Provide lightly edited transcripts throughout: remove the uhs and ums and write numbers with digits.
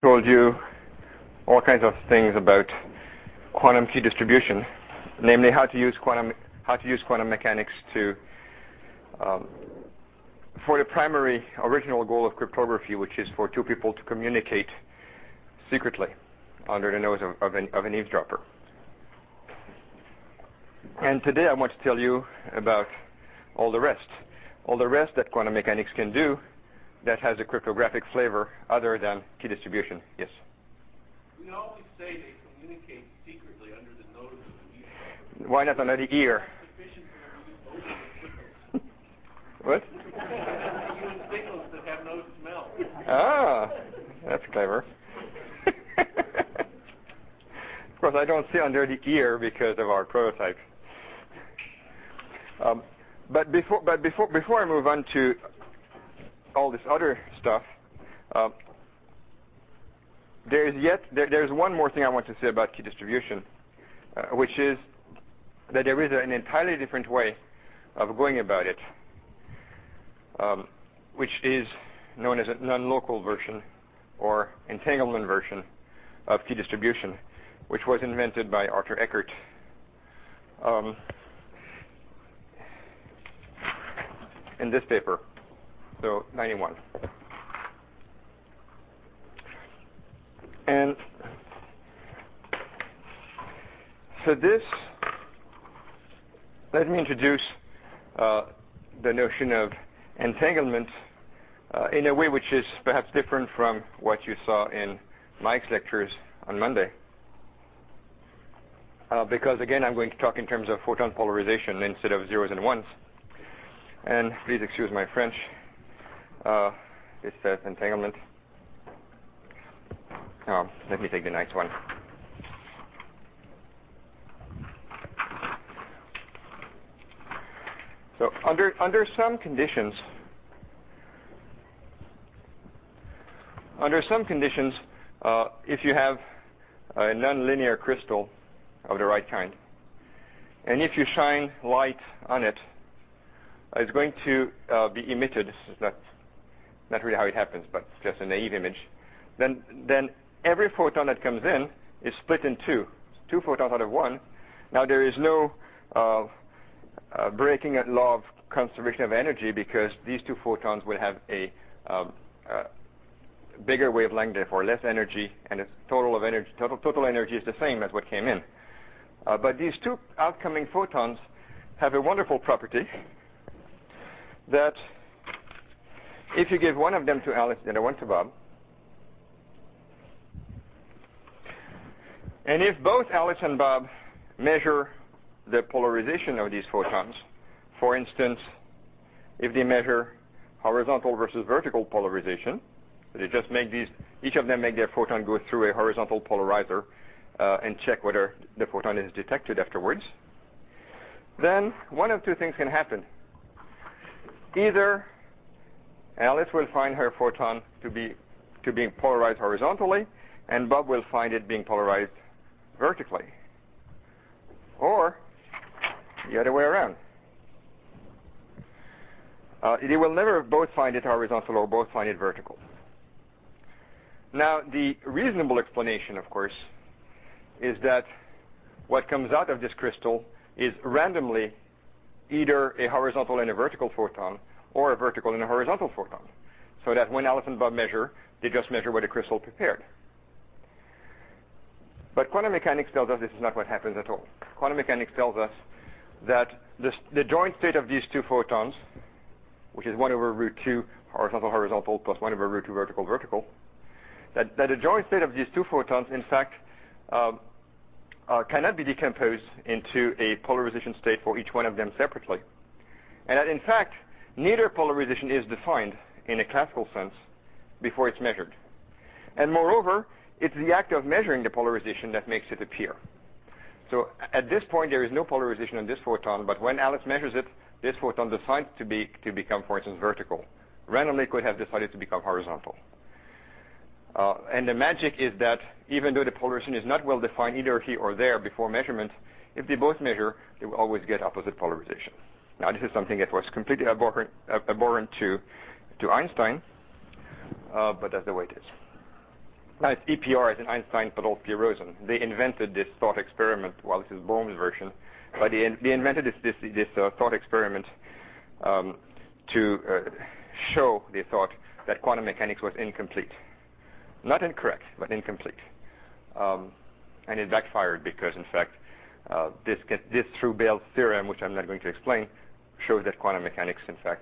told you all kinds of things about quantum key distribution, namely how to use quantum mechanics to for the primary original goal of cryptography, which is for two people to communicate secretly under the nose of an eavesdropper. And today I want to tell you about all the rest that quantum mechanics can do that has a cryptographic flavor other than key distribution. Yes? We always say they communicate secretly under the nose of the eavesdropper. Why not under the ear? What? Using signals that have no smell. Ah, that's clever. Of course, I don't say under the ear because of our prototype. But before I move on to all this other stuff, there's one more thing I want to say about key distribution, which is that there is an entirely different way of going about it, which is known as a non-local version or entanglement version of key distribution, which was invented by Arthur Eckert. In this paper, so 91. And so let me introduce the notion of entanglement in a way which is perhaps different from what you saw in Mike's lectures on Monday. Because again, I'm going to talk in terms of photon polarization instead of zeros and ones. And please excuse my French. It says entanglement. Let me take the nice one. So under some conditions, if you have a nonlinear crystal of the right kind, and if you shine light on it, it's going to be emitted. This is not really how it happens, but just a naive image. Then every photon that comes in is split in two photons out of one. Now there is no breaking a law of conservation of energy because these two photons will have a bigger wavelength, therefore less energy, and its total energy is the same as what came in. But these two outcoming photons have a wonderful property that if you give one of them to Alice and the other one to Bob, and if both Alice and Bob measure the polarization of these photons, for instance, if they measure horizontal versus vertical polarization, they just each of them make their photon go through a horizontal polarizer and check whether the photon is detected afterwards, then one of two things can happen. Either Alice will find her photon to being polarized horizontally, and Bob will find it being polarized vertically, or the other way around. They will never both find it horizontal or both find it vertical. Now, the reasonable explanation, of course, is that what comes out of this crystal is randomly either a horizontal and a vertical photon or a vertical and a horizontal photon, so that when Alice and Bob measure, they just measure what the crystal prepared. But quantum mechanics tells us this is not what happens at all. Quantum mechanics tells us that the joint state of these two photons, which is 1 over root 2 horizontal plus 1 over root 2 vertical, that the joint state of these two photons, in fact, cannot be decomposed into a polarization state for each one of them separately. And that, in fact, neither polarization is defined in a classical sense before it's measured. And moreover, it's the act of measuring the polarization that makes it appear. So at this point, there is no polarization on this photon, but when Alice measures it, this photon decides to become, for instance, vertical. Randomly, it could have decided to become horizontal. And the magic is that even though the polarization is not well defined either here or there before measurement, if they both measure, they will always get opposite polarization. Now, this is something that was completely abhorrent to Einstein, but that's the way it is. Now, it's EPR as in Einstein, Podolsky, Rosen. They invented this thought experiment. Well, this is Bohm's version, but they invented this thought experiment to show, they thought, that quantum mechanics was incomplete. Not incorrect, but incomplete. And it backfired because, in fact, this through Bayes' theorem, which I'm not going to explain, shows that quantum mechanics, in fact,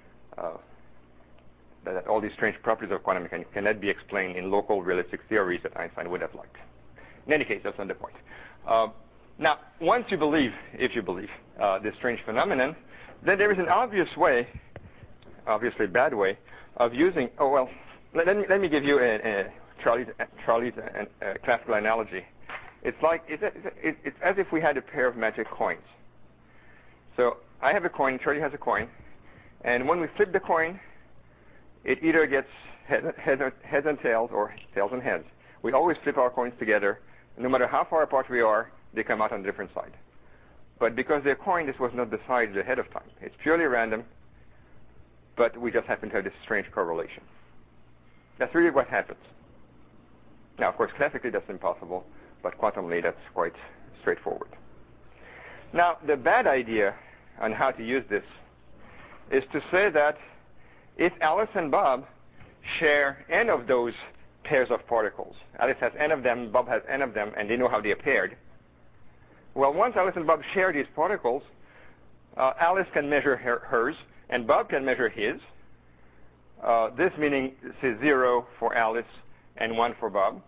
that all these strange properties of quantum mechanics cannot be explained in local realistic theories that Einstein would have liked. In any case, that's not the point. Now, once you believe, if you believe, this strange phenomenon, then there is an obvious way, obviously bad way, of using, let me give you Charlie's classical analogy. It's like, it's as if we had a pair of magic coins. So I have a coin, Charlie has a coin, and when we flip the coin, it either gets heads and tails or tails and heads. We always flip our coins together. No matter how far apart we are, they come out on a different side. But because they're coin, this was not decided ahead of time. It's purely random, but we just happen to have this strange correlation. That's really what happens. Now, of course, classically that's impossible, but quantumly that's quite straightforward. Now, the bad idea on how to use this is to say that if Alice and Bob share n of those pairs of particles, Alice has n of them, Bob has n of them, and they know how they are paired. Well, once Alice and Bob share these particles, Alice can measure hers, and Bob can measure his. This meaning, say, 0 for Alice and 1 for Bob.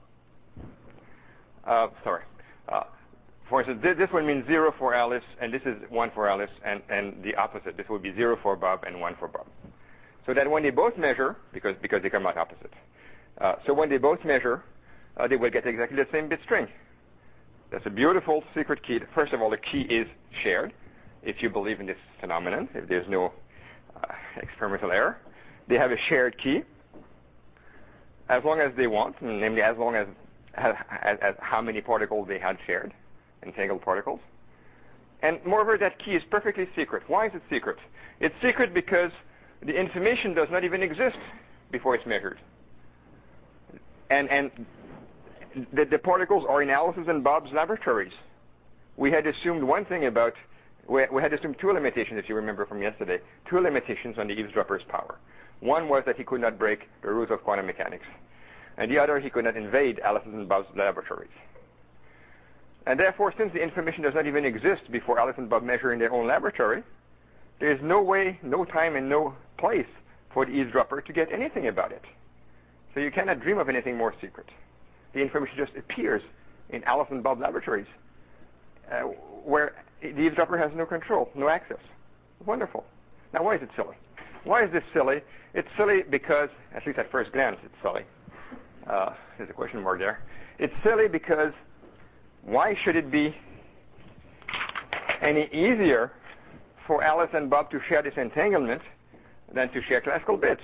For instance, this one means 0 for Alice, and this is 1 for Alice, and the opposite. This would be 0 for Bob and 1 for Bob. So that when they both measure, because they come out opposite, so when they both measure, they will get exactly the same bit string. That's a beautiful secret key. First of all, the key is shared, if you believe in this phenomenon, if there's no experimental error. They have a shared key as long as they want, namely as long as how many particles they had shared, entangled particles. And moreover, that key is perfectly secret. Why is it secret? It's secret because the information does not even exist before it's measured. And the particles are in Alice's and Bob's laboratories. We had assumed one thing about, we had assumed two limitations, if you remember from yesterday, two limitations on the eavesdropper's power. One was that he could not break the rules of quantum mechanics. And the other, he could not invade Alice's and Bob's laboratories. And therefore, since the information does not even exist before Alice and Bob measure in their own laboratory, there is no way, no time, and no place for the eavesdropper to get anything about it. So you cannot dream of anything more secret. The information just appears in Alice and Bob laboratories, where the eavesdropper has no control, no access. Wonderful. Now, why is it silly? Why is this silly? It's silly because, at least at first glance, it's silly. There's a question mark there. It's silly because why should it be any easier for Alice and Bob to share this entanglement than to share classical bits?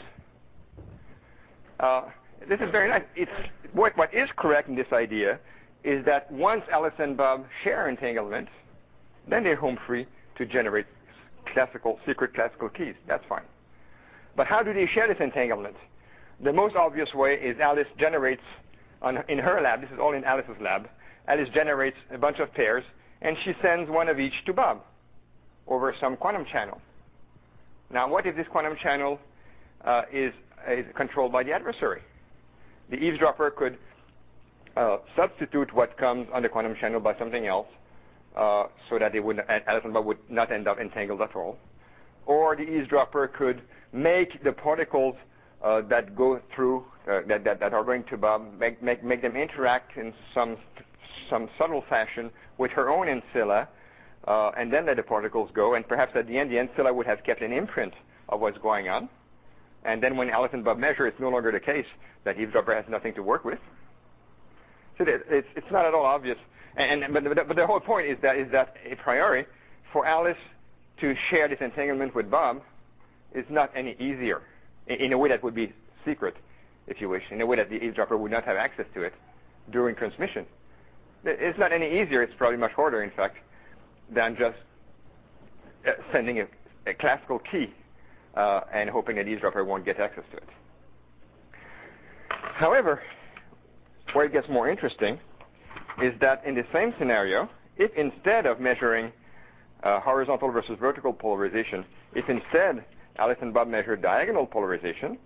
This is very nice. What is correct in this idea is that once Alice and Bob share entanglement, then they're home free to generate secret classical keys. That's fine. But how do they share this entanglement? The most obvious way is Alice generates, in her lab, this is all in Alice's lab, Alice generates a bunch of pairs, and she sends one of each to Bob over some quantum channel. Now, what if this quantum channel is controlled by the adversary? The eavesdropper could substitute what comes on the quantum channel by something else, so that Alice and Bob would not end up entangled at all. Or the eavesdropper could make the particles that go through, that are going to Bob, make them interact in some subtle fashion with her own ancilla, and then let the particles go. And perhaps at the end, the ancilla would have kept an imprint of what's going on. And then when Alice and Bob measure, it's no longer the case that eavesdropper has nothing to work with. So it's not at all obvious. But the whole point is that a priori, for Alice to share this entanglement with Bob is not any easier, in a way that would be secret, if you wish, in a way that the eavesdropper would not have access to it during transmission. It's not any easier. It's probably much harder, in fact, than just sending a classical key and hoping that the eavesdropper won't get access to it. However, where it gets more interesting is that in the same scenario, if instead of measuring horizontal versus vertical polarization, if instead Alice and Bob measured diagonal polarization,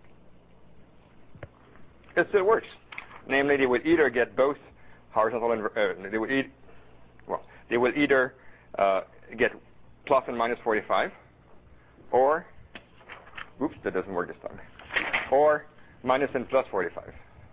it still works. Namely, they would either get both horizontal and they will either get plus and minus 45, or oops, that doesn't work this time, or minus and plus 45.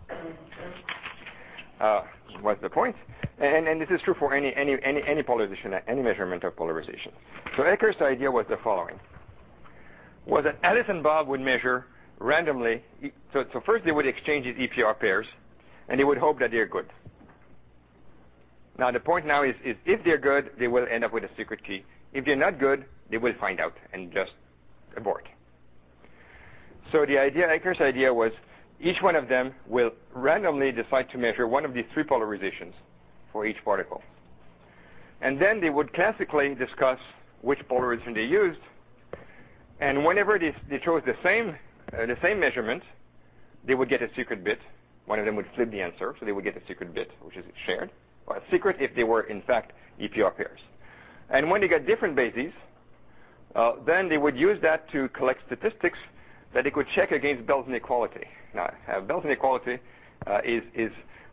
What's the point? And this is true for any polarization, any measurement of polarization. So Ecker's idea was the following: was that Alice and Bob would measure randomly. So first they would exchange these EPR pairs, and they would hope that they're good. Now the point now is if they're good, they will end up with a secret key. If they're not good, they will find out and just abort. So the idea, Ecker's idea, was each one of them will randomly decide to measure one of these three polarizations for each particle. And then they would classically discuss which polarization they used. And whenever they chose the same measurement, they would get a secret bit. One of them would flip the answer, so they would get a secret bit, which is shared. Or a secret if they were, in fact, EPR pairs. And when they got different bases, then they would use that to collect statistics that they could check against Bell's inequality. Now, Bell's inequality is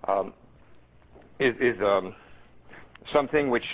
something which,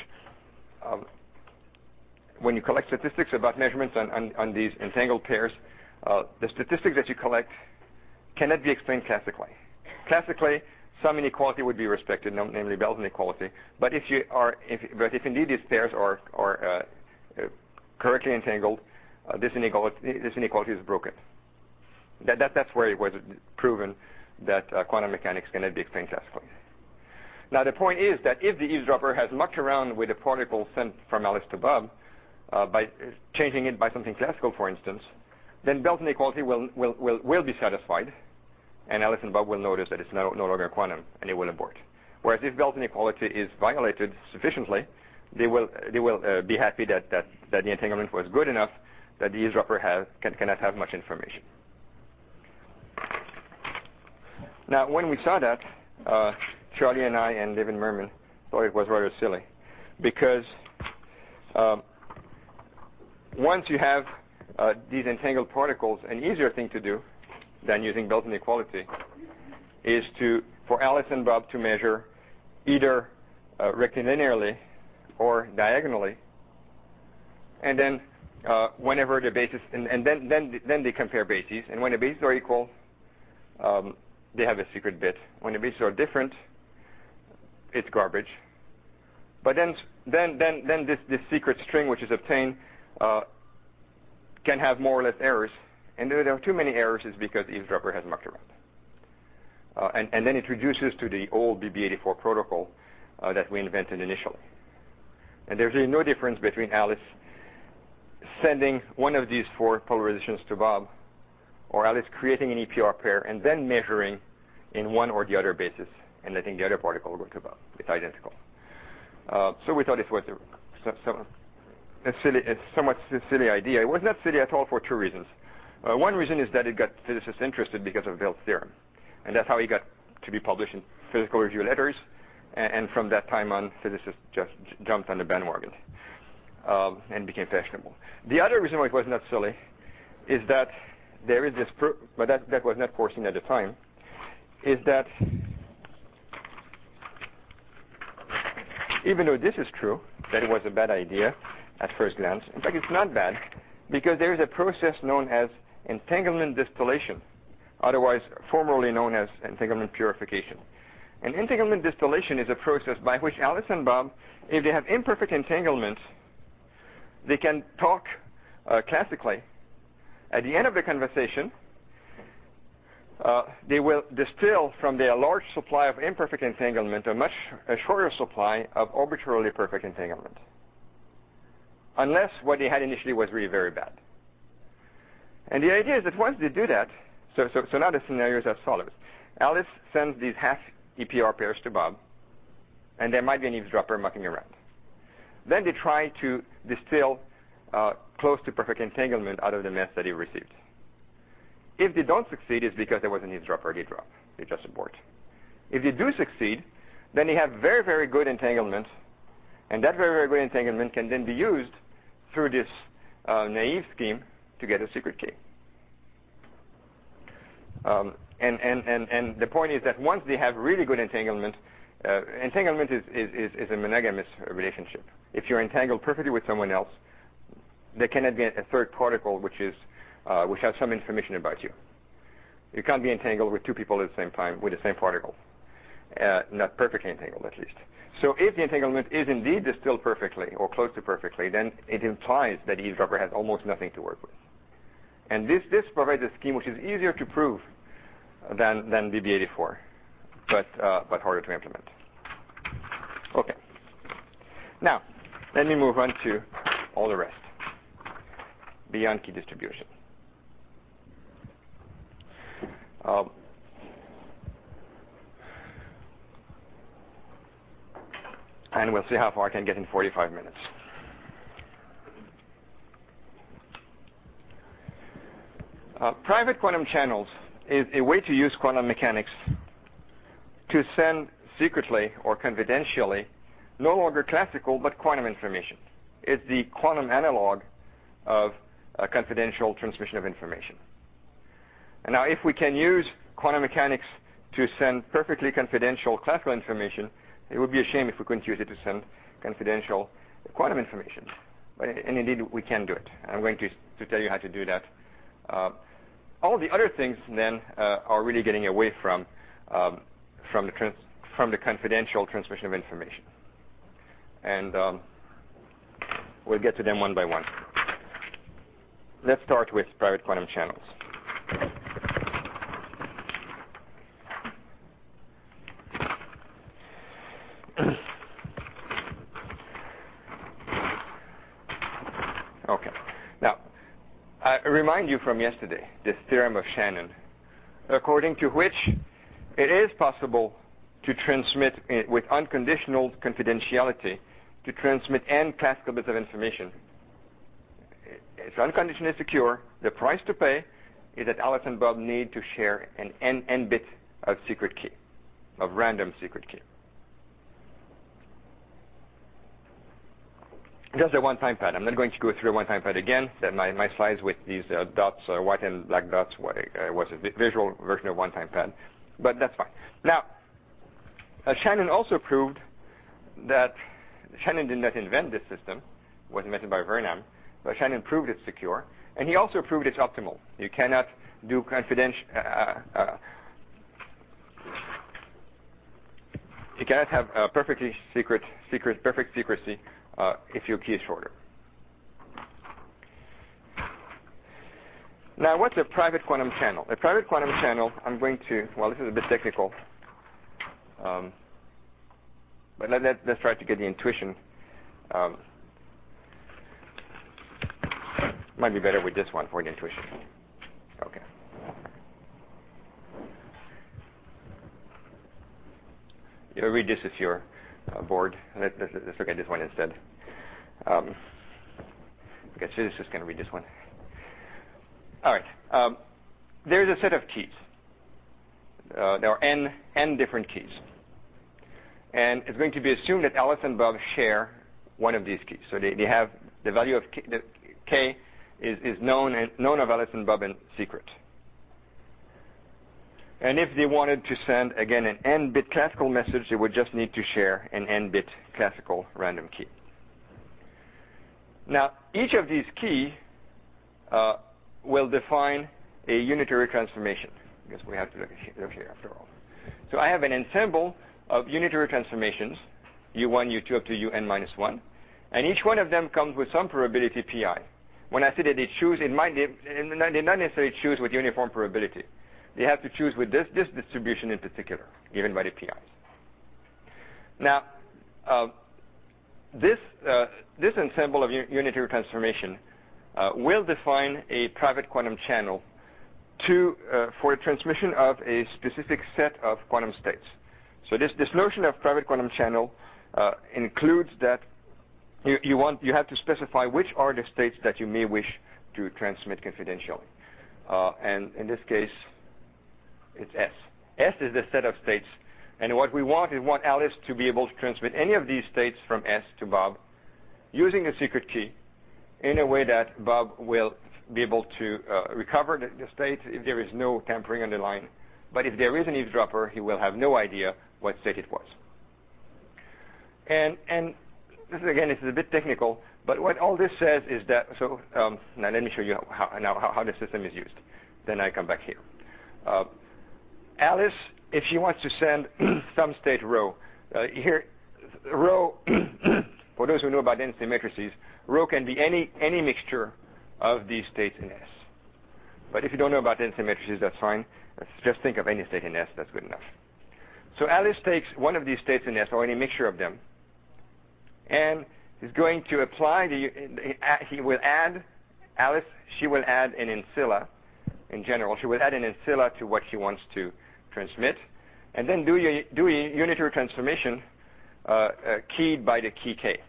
when you collect statistics about measurements on these entangled pairs, the statistics that you collect cannot be explained classically. Classically, some inequality would be respected, namely Bell's inequality. But if indeed these pairs are correctly entangled, this inequality is broken. That's where it was proven that quantum mechanics cannot be explained classically. Now the point is that if the eavesdropper has mucked around with a particle sent from Alice to Bob by changing it by something classical, for instance, then Bell's inequality will be satisfied, and Alice and Bob will notice that it's no longer quantum, and they will abort. Whereas if Bell's inequality is violated sufficiently, they will be happy that the entanglement was good enough that the eavesdropper cannot have much information. Now, when we saw that, Charlie and I and David Mermin thought it was rather silly, because once you have these entangled particles, an easier thing to do than using Bell's inequality is for Alice and Bob to measure either rectilinearly or diagonally, and then whenever the bases, and then they compare bases, and when the bases are equal, they have a secret bit. When the bases are different, it's garbage. But then this secret string which is obtained can have more or less errors. And there are too many errors is because the eavesdropper has mucked around. And then it reduces to the old BB84 protocol that we invented initially. And there's really no difference between Alice sending one of these four polarizations to Bob, or Alice creating an EPR pair and then measuring in one or the other basis and letting the other particle go to Bob. It's identical. So we thought this was a somewhat silly idea. It was not silly at all for two reasons. One reason is that it got physicists interested because of Bell's theorem. And that's how he got to be published in Physical Review Letters. And from that time on, physicists just jumped on the bandwagon and became fashionable. The other reason why it was not silly is that there is this, but that was not foreseen at the time, is that even though this is true, that it was a bad idea at first glance, in fact, it's not bad, because there is a process known as entanglement distillation, otherwise formerly known as entanglement purification. And entanglement distillation is a process by which Alice and Bob, if they have imperfect entanglement, they can talk classically. At the end of the conversation, they will distill from their large supply of imperfect entanglement a shorter supply of arbitrarily perfect entanglement, unless what they had initially was really very bad. And the idea is that once they do that, so now the scenario is as follows. Alice sends these half EPR pairs to Bob, and there might be an eavesdropper mucking around. Then they try to distill close to perfect entanglement out of the mess that he received. If they don't succeed, it's because there was an eavesdropper. They drop. They just abort. If they do succeed, then they have very, very good entanglement, and that very, very good entanglement can then be used through this naive scheme to get a secret key. And the point is that once they have really good entanglement, entanglement is a monogamous relationship. If you're entangled perfectly with someone else, there cannot be a third particle which has some information about you. You can't be entangled with two people at the same time with the same particle, not perfectly entangled at least. So if the entanglement is indeed distilled perfectly or close to perfectly, then it implies that the eavesdropper has almost nothing to work with. And this provides a scheme which is easier to prove than BB84, but harder to implement. Okay. Now, let me move on to all the rest beyond key distribution. And we'll see how far I can get in 45 minutes. Private quantum channels is a way to use quantum mechanics to send secretly or confidentially no longer classical but quantum information. It's the quantum analog of confidential transmission of information. And now if we can use quantum mechanics to send perfectly confidential classical information, it would be a shame if we couldn't use it to send confidential quantum information. And indeed, we can do it. I'm going to tell you how to do that. All the other things then are really getting away from the confidential transmission of information. And we'll get to them one by one. Let's start with private quantum channels. Okay. Now, I remind you from yesterday, this theorem of Shannon, according to which it is possible to transmit with unconditional confidentiality, to transmit n classical bits of information. It's unconditionally secure. The price to pay is that Alice and Bob need to share an n bit of secret key, of random secret key. Just a one-time pad. I'm not going to go through a one-time pad again. That my slides with these dots, white and black dots, was a visual version of one-time pad. But that's fine. Now, Shannon also proved that Shannon did not invent this system. It was invented by Vernam. But Shannon proved it's secure. And he also proved it's optimal. You cannot do confidential... you cannot have perfectly perfect secrecy if your key is shorter. Now, what's a private quantum channel? A private quantum channel, I'm going to, well, this is a bit technical, but let's try to get the intuition. Might be better with this one for the intuition. Okay. You read this if you're bored. Let's look at this one instead. Okay, physicists can read this one. All right. There's a set of keys. There are n different keys. And it's going to be assumed that Alice and Bob share one of these keys. So they have the value of k is known of Alice and Bob in secret. And if they wanted to send, again, an n-bit classical message, they would just need to share an n-bit classical random key. Now, each of these keys will define a unitary transformation. I guess we have to look here after all. So I have an ensemble of unitary transformations, u1, u2, up to un minus 1. And each one of them comes with some probability pi. When I say that they choose, they not necessarily choose with uniform probability. They have to choose with this distribution in particular, given by the PIs. Now, this ensemble of unitary transformation will define a private quantum channel for the transmission of a specific set of quantum states. So this notion of private quantum channel includes that you have to specify which are the states that you may wish to transmit confidentially. And in this case, it's S. S is the set of states And what we want is Alice to be able to transmit any of these states from S to Bob using the secret key in a way that Bob will be able to recover the state if there is no tampering on the line. But if there is an eavesdropper, he will have no idea what state it was. And this is a bit technical, but what all this says is that, now let me show you how the system is used. Then I come back here. Alice, if she wants to send some state rho, here, rho, for those who know about density matrices, rho can be any mixture of these states in S. But if you don't know about density matrices, that's fine. Just think of any state in S, that's good enough. So Alice takes one of these states in S, or any mixture of them, and is going to apply he will add, Alice, she will add an ancilla. In general, she will add an ancilla to what she wants to transmit, and then do a unitary transformation keyed by the key K.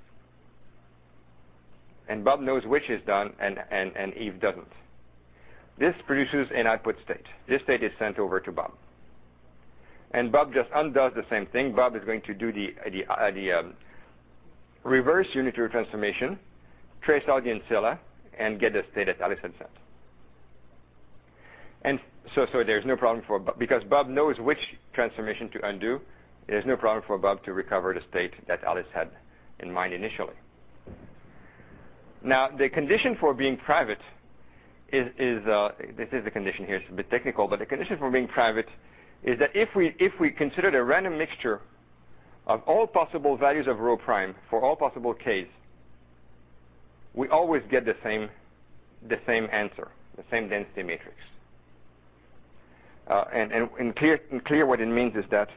And Bob knows which is done, and Eve doesn't. This produces an output state. This state is sent over to Bob. And Bob just undoes the same thing. Bob is going to do the reverse unitary transformation, trace out the ancilla, and get the state that Alice had sent. And so there's no problem for Bob, because Bob knows which transformation to undo. There's no problem for Bob to recover the state that Alice had in mind initially. Now, the condition for being private is this is the condition here. It's a bit technical, but the condition for being private is that if we consider the random mixture of all possible values of rho prime for all possible k's, we always get the same answer, the same density matrix. And clear what it means is that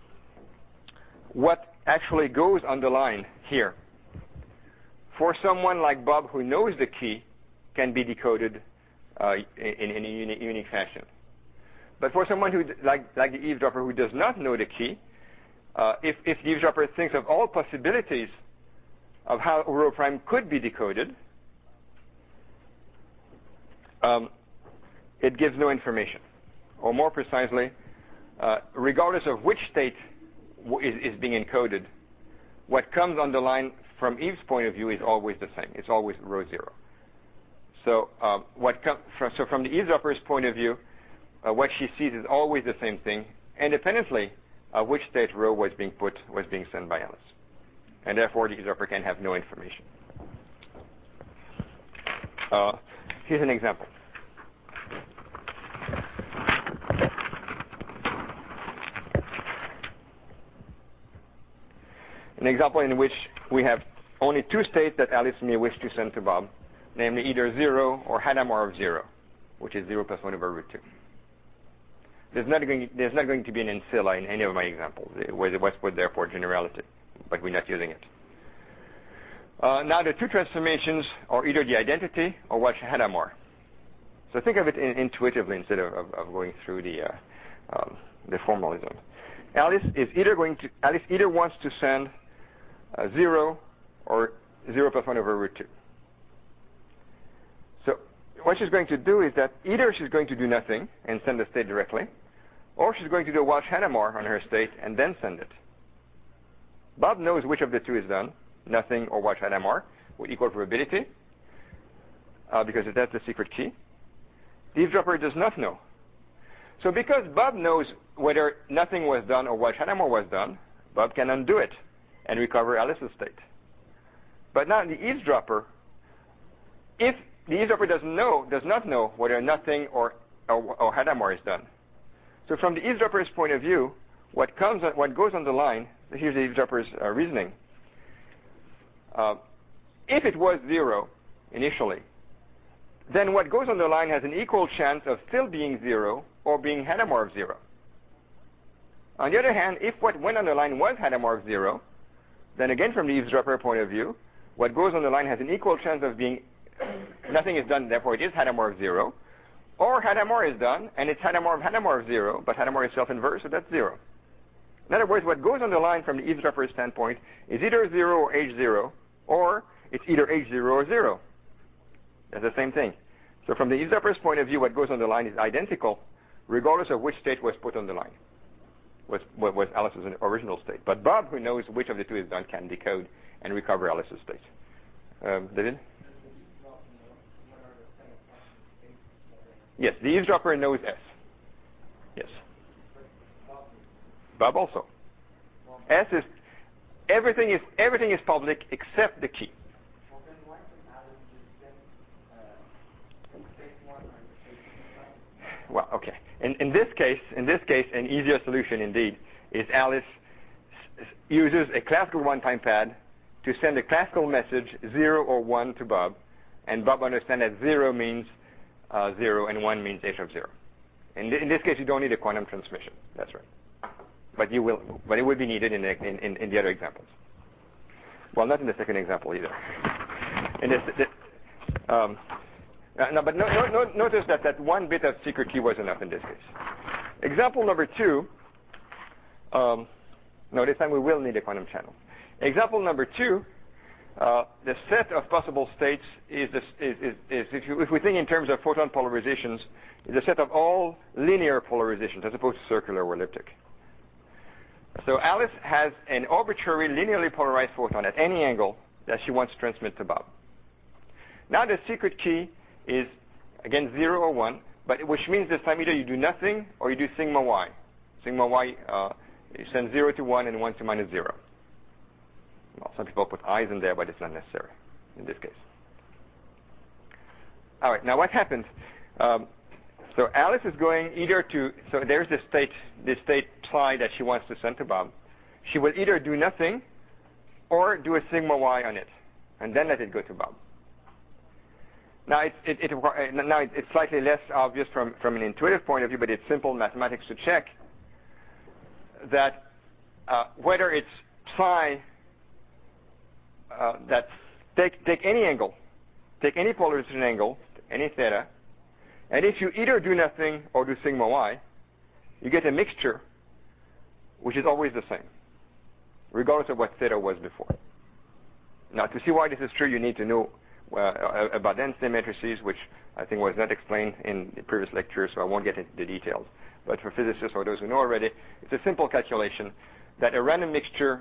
what actually goes on the line here for someone like Bob who knows the key can be decoded in a unique fashion. But for someone who, like the eavesdropper who does not know the key, if the eavesdropper thinks of all possibilities of how rho prime could be decoded, it gives no information. Or more precisely, regardless of which state is being encoded, what comes on the line from Eve's point of view is always the same. It's always rho 0. So from the eavesdropper's point of view, what she sees is always the same thing, independently of which state rho was being sent by Alice. And therefore, the eavesdropper can have no information. Here's an example. An example in which we have only two states that Alice may wish to send to Bob, namely either 0 or Hadamard of 0, which is 0 plus 1 over root 2. There's not going to be an ancilla in any of my examples. It was put there for generality, but we're not using it. Now the two transformations are either the identity or what Hadamard. So think of it intuitively instead of going through the formalism. Alice either wants to send 0 or 0 plus 1 over root 2. So what she's going to do is that either she's going to do nothing and send the state directly, or she's going to do a Walsh Hadamard on her state and then send it. Bob knows which of the two is done, nothing or Walsh Hadamard, with equal probability, because that's the secret key. The eavesdropper does not know. So because Bob knows whether nothing was done or Walsh Hadamard was done, Bob can undo it and recover Alice's state. But now the eavesdropper, if the eavesdropper does not know whether nothing or Hadamard is done. So from the eavesdropper's point of view, what goes on the line, here's the eavesdropper's reasoning. If it was 0 initially, then what goes on the line has an equal chance of still being 0 or being Hadamard of 0. On the other hand, if what went on the line was Hadamard of 0, then again from the eavesdropper point of view, what goes on the line has an equal chance of being nothing is done, therefore it is Hadamard of 0, or Hadamard is done, and it's Hadamard of 0, but Hadamard is self-inverse, so that's 0. In other words, what goes on the line from the eavesdropper's standpoint is either 0 or H0, or it's either H0 or 0. That's the same thing. So from the eavesdropper's point of view, what goes on the line is identical, regardless of which state was put on the line. was Alice's original state. But Bob, who knows which of the two is done, can decode and recover Alice's state. David? Yes, the eavesdropper knows S. Yes. Bob also. S is everything is public except the key. Well, okay. In this case, an easier solution indeed is Alice uses a classical one-time pad to send a classical message 0 or 1 to Bob, and Bob understands that 0 means 0 and 1 means h of 0. In this case, you don't need a quantum transmission. That's right. But it will be needed in the other examples. Well, not in the second example either. Notice that one bit of secret key was enough in this case. Example number 2. No, this time we will need a quantum channel. Example number 2. The set of possible states is if we think in terms of photon polarizations, is a set of all linear polarizations as opposed to circular or elliptic. So Alice has an arbitrary linearly polarized photon at any angle that she wants to transmit to Bob. Now the secret key is, again, 0 or 1, but which means this time either you do nothing or you do sigma y. Sigma y, you send 0 to 1 and 1 to minus 0. Well, some people put i's in there, but it's not necessary in this case. All right, now what happens? So Alice is going either to, so there's the state psi that she wants to send to Bob. She will either do nothing or do a sigma y on it, and then let it go to Bob. Now it's slightly less obvious from an intuitive point of view, but it's simple mathematics to check that whether it's psi that take any angle, take any polarization angle, any theta, and if you either do nothing or do sigma y, you get a mixture which is always the same, regardless of what theta was before. Now, to see why this is true, you need to know about density matrices, which I think was not explained in the previous lecture, so I won't get into the details. But for physicists or those who know already, it's a simple calculation that a random mixture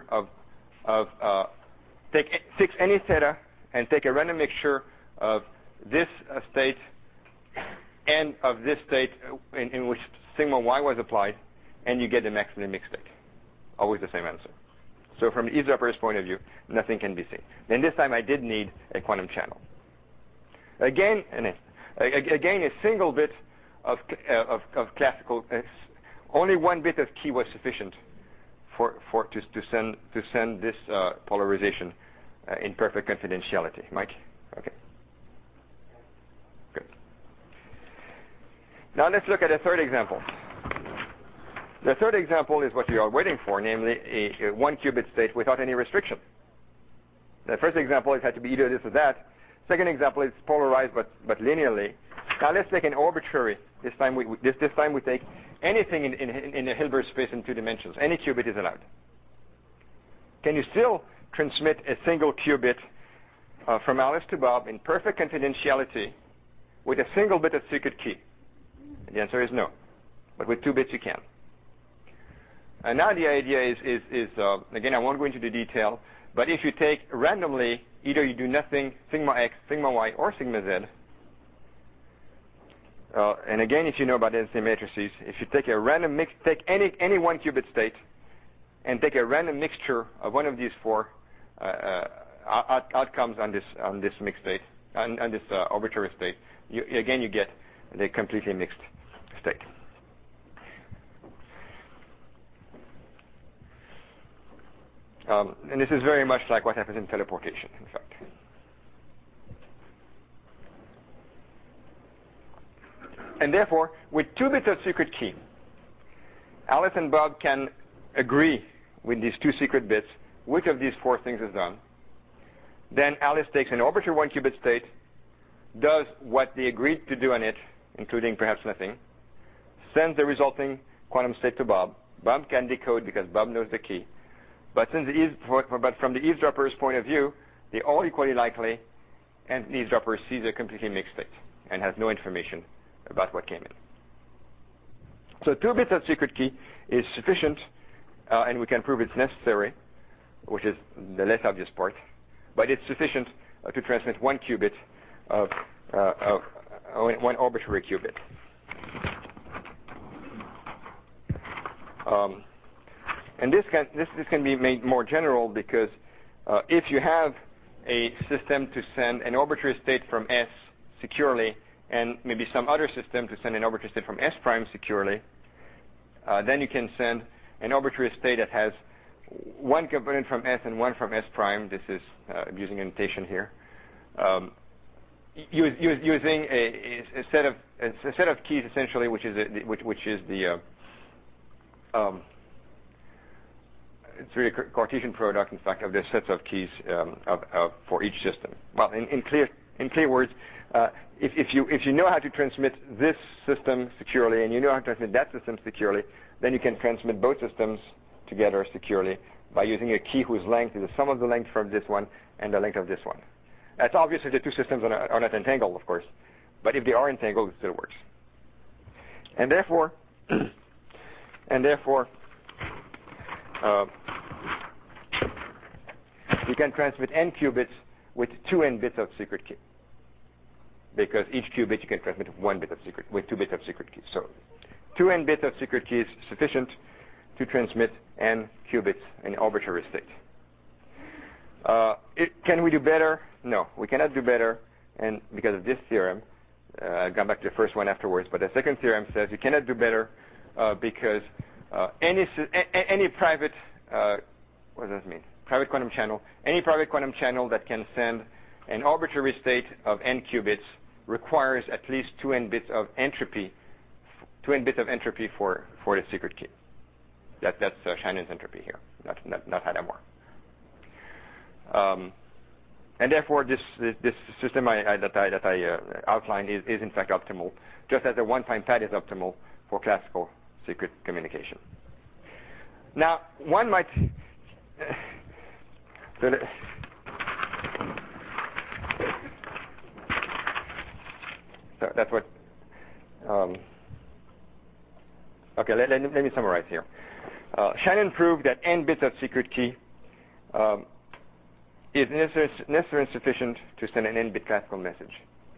fix any theta and take a random mixture of this state and of this state in which sigma y was applied, and you get the maximally mixed state. Always the same answer. So from the eavesdropper's point of view, nothing can be seen. Then this time I did need a quantum channel. Again, a single bit of classical, only one bit of key was sufficient to send this polarization in perfect confidentiality. Mike? Okay. Good. Now let's look at a third example. The third example is what we are waiting for, namely a 1 qubit state without any restriction. The first example, it had to be either this or that. Second example is polarized but linearly. Now let's take an arbitrary. This time we take anything in a Hilbert space in 2 dimensions. Any qubit is allowed. Can you still transmit a single qubit from Alice to Bob in perfect confidentiality with a single bit of secret key? The answer is no. But with 2 bits you can. And now the idea is again, I won't go into the detail, but if you take randomly, either you do nothing, sigma x, sigma y, or sigma z, and again, if you know about density matrices, if you take a random mix, take any 1 qubit state, and take a random mixture of one of these 4 outcomes on this mixed state, on this arbitrary state, you get the completely mixed state. And this is very much like what happens in teleportation, in fact. And therefore, with 2 bits of secret key, Alice and Bob can agree with these 2 secret bits which of these 4 things is done. Then Alice takes an arbitrary 1 qubit state, does what they agreed to do on it, including perhaps nothing, sends the resulting quantum state to Bob. Bob can decode because Bob knows the key. But from the eavesdropper's point of view, they're all equally likely, and the eavesdropper sees a completely mixed state and has no information about what came in. So 2 bits of secret key is sufficient and we can prove it's necessary, which is the less obvious part, but it's sufficient to transmit 1 qubit of 1 arbitrary qubit. And this can be made more general because if you have a system to send an arbitrary state from S securely and maybe some other system to send an arbitrary state from S prime securely, then you can send an arbitrary state that has 1 component from S and 1 from S prime. This is using a notation here. Using a set of keys essentially, which is the it's really a Cartesian product, in fact, of the sets of keys for each system. Well, in clear words, if you know how to transmit this system securely and you know how to transmit that system securely, then you can transmit both systems together securely by using a key whose length is the sum of the length from this one and the length of this one. That's obvious if the two systems are not entangled, of course, but if they are entangled, it still works. And therefore, you can transmit n qubits with 2n bits of secret key, because each qubit you can transmit with 2 bits of secret key. So 2n bits of secret key is sufficient to transmit n qubits in arbitrary state. Can we do better? No, we cannot do better, and because of this theorem, I'll come back to the first one afterwards, but the second theorem says you cannot do better because any private, what does that mean? Private quantum channel. Any private quantum channel that can send an arbitrary state of n qubits requires at least 2n bits of entropy, for the secret key. That's Shannon's entropy here, not Hadamard. And therefore, this system that I outlined is in fact optimal, just as a one-time pad is optimal for classical secret communication. Now, one might so that's what. Okay, let me summarize here. Shannon proved that n bits of secret key is necessary and sufficient to send an n-bit classical message.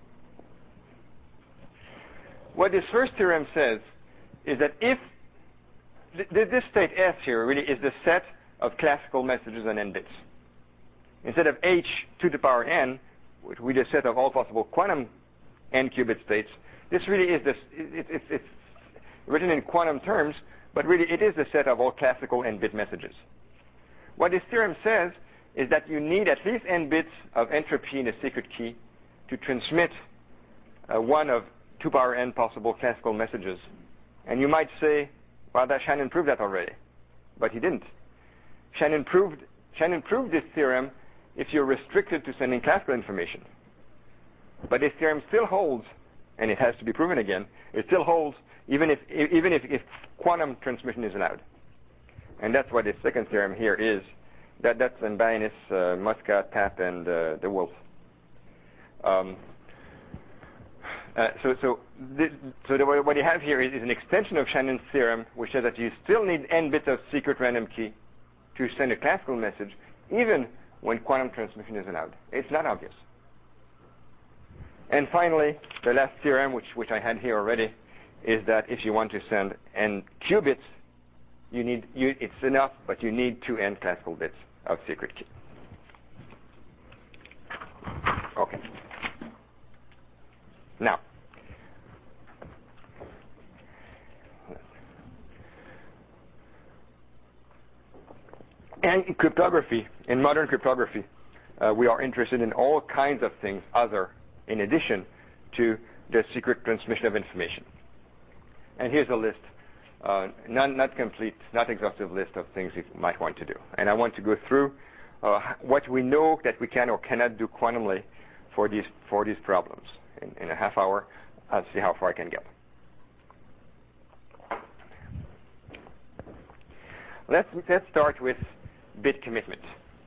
What this first theorem says is that if this state S here really is the set of classical messages on n bits, instead of h to the power n, which we just set of all possible quantum n qubit states, this really is it's written in quantum terms, but really it is the set of all classical n-bit messages. What this theorem says is that you need at least n bits of entropy in a secret key to transmit one of 2 power n possible classical messages. And you might say, well, that Shannon proved that already. But he didn't. Shannon proved this theorem if you're restricted to sending classical information. But this theorem still holds, and it has to be proven again, it still holds even if quantum transmission is allowed. And that's what this second theorem here is. That's in Bayanis, Muscat, Tapp, and de Wolf. What you have here is an extension of Shannon's theorem, which says that you still need n bits of secret random key to send a classical message, even when quantum transmission is allowed. It's not obvious. And finally, the last theorem, which I had here already, is that if you want to send n qubits, it's enough, but you need 2n classical bits of secret key. Okay. Now, and in cryptography, in modern cryptography, we are interested in all kinds of things in addition to the secret transmission of information. And here's a list, not complete, not exhaustive list of things you might want to do. And I want to go through what we know that we can or cannot do quantumly for these problems. In a half hour, I'll see how far I can get. Let's start with bit commitment.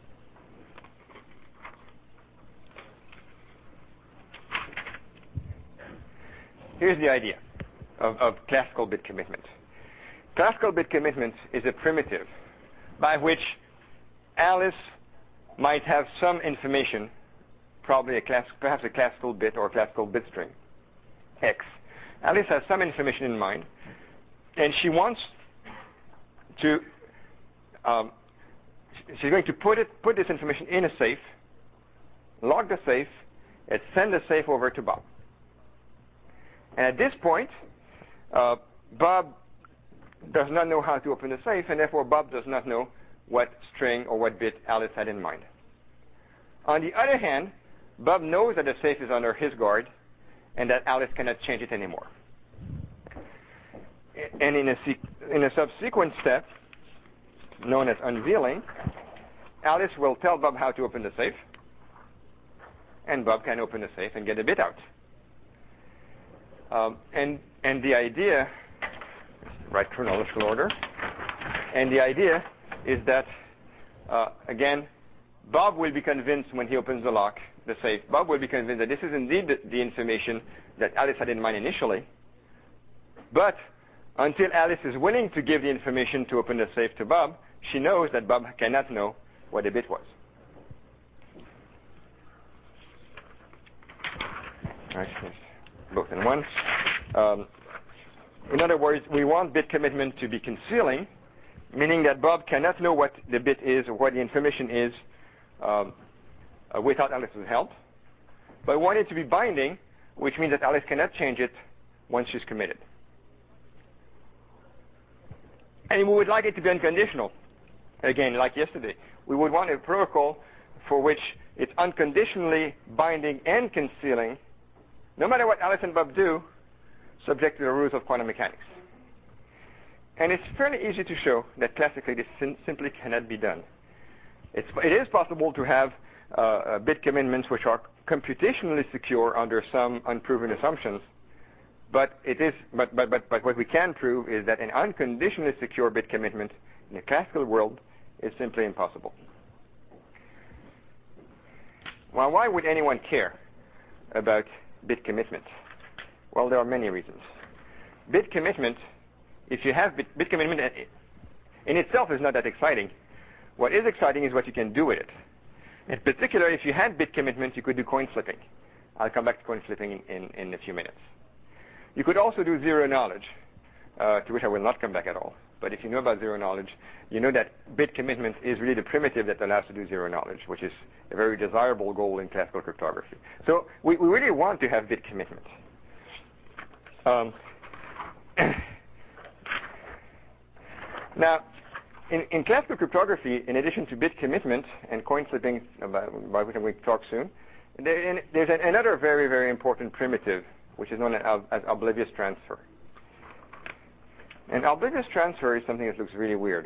Here's the idea of classical bit commitment. Classical bit commitment is a primitive by which Alice might have some information, probably perhaps a classical bit or a classical bit string, X. Alice has some information in mind, and she wants to, she's going to put this information in a safe, lock the safe, and send the safe over to Bob. And at this point, Bob does not know how to open the safe, and therefore Bob does not know what string or what bit Alice had in mind. On the other hand, Bob knows that the safe is under his guard and that Alice cannot change it anymore. And in a subsequent step, known as unveiling, Alice will tell Bob how to open the safe, and Bob can open the safe and get a bit out. And the idea, right chronological order, and the idea is that, again, Bob will be convinced when he opens the lock, the safe, Bob will be convinced that this is indeed the information that Alice had in mind initially, but until Alice is willing to give the information to open the safe to Bob, she knows that Bob cannot know what the bit was. Right, yes. Both in one. In other words, we want bit commitment to be concealing, meaning that Bob cannot know what the bit is or what the information is without Alice's help. But we want it to be binding, which means that Alice cannot change it once she's committed. And we would like it to be unconditional. Again, like yesterday, we would want a protocol for which it's unconditionally binding and concealing, no matter what Alice and Bob do, subject to the rules of quantum mechanics. And it's fairly easy to show that classically this simply cannot be done. It is possible to have bit commitments which are computationally secure under some unproven assumptions, but what we can prove is that an unconditionally secure bit commitment in a classical world is simply impossible. Well, why would anyone care about bit commitment? Well, there are many reasons. Bit commitment, if you have bit commitment in itself is not that exciting. What is exciting is what you can do with it. In particular, if you had bit commitment, you could do coin flipping. I'll come back to coin flipping in a few minutes. You could also do zero knowledge, to which I will not come back at all. But if you know about zero knowledge, you know that bit commitment is really the primitive that allows to do zero knowledge, which is a very desirable goal in classical cryptography. So we really want to have bit commitment. Now, in classical cryptography, in addition to bit commitment and coin flipping, about which we talk soon, there's another very, very important primitive, which is known as oblivious transfer. And oblivious transfer is something that looks really weird.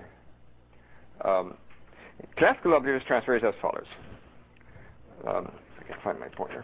Classical oblivious transfer is as follows. If I can find my pointer.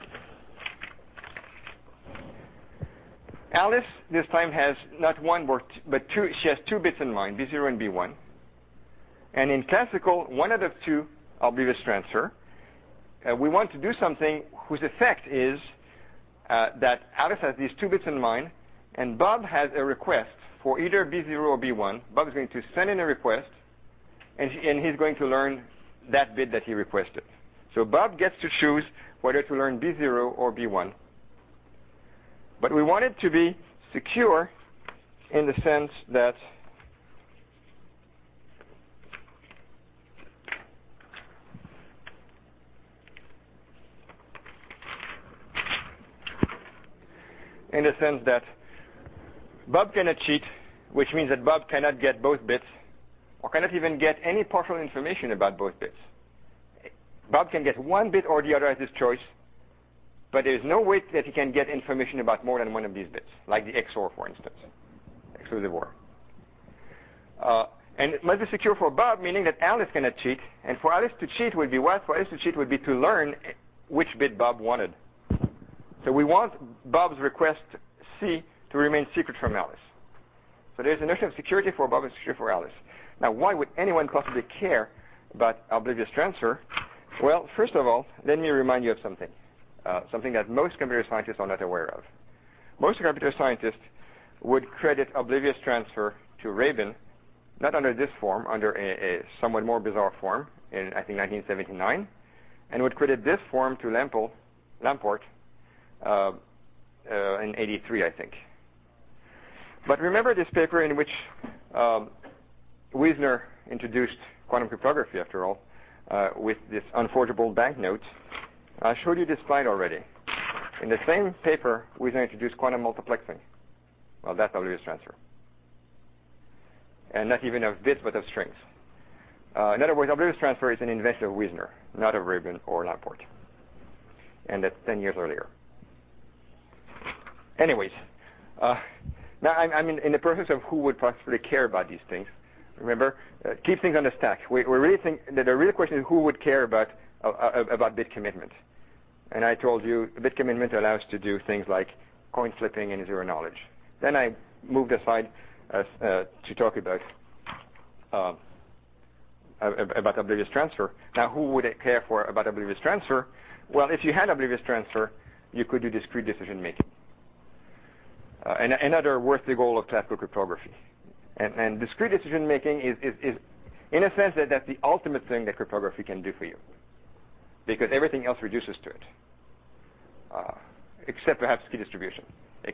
Alice this time has not one but two. She has two bits in mind, B0 and B1. And in classical, one out of two oblivious transfer, we want to do something whose effect is that Alice has these two bits in mind, and Bob has a request for either B0 or B1. Bob is going to send in a request, and he's going to learn that bit that he requested. So Bob gets to choose whether to learn B0 or B1. But we want it to be secure in the sense that Bob cannot cheat, which means that Bob cannot get both bits or cannot even get any partial information about both bits. Bob can get one bit or the other as his choice, but there is no way that he can get information about more than one of these bits, like the XOR, for instance, exclusive OR. And it must be secure for Bob, meaning that Alice cannot cheat. And for Alice to cheat would be what? For Alice to cheat would be to learn which bit Bob wanted. So we want Bob's request C to remain secret from Alice. So there's a notion of security for Bob and security for Alice. Now, why would anyone possibly care about oblivious transfer? Well, first of all, let me remind you of something. Something that most computer scientists are not aware of. Most computer scientists would credit oblivious transfer to Rabin, not under this form, under a somewhat more bizarre form in, I think, 1979, and would credit this form to Lamport in 83, I think. But remember this paper in which Wiesner introduced quantum cryptography, after all, with this unforgeable banknote. I showed you this slide already. In the same paper, Wiesner introduced quantum multiplexing. Well, that's oblivious transfer. And not even of bits, but of strings. In other words, oblivious transfer is an invention of Wiesner, not of Rabin or Lamport. And that's 10 years earlier. Anyways, now I'm in the process of who would possibly care about these things. Remember, keep things on the stack. We really think that the real question is who would care about bit commitment. And I told you bit commitment allows to do things like coin flipping and zero knowledge. Then I moved aside to talk about oblivious transfer. Now, who would care about oblivious transfer? Well, if you had oblivious transfer, you could do discrete decision making. Another worthy goal of classical cryptography. And discrete decision making is in a sense, that's the ultimate thing that cryptography can do for you, because everything else reduces to it, except perhaps key distribution.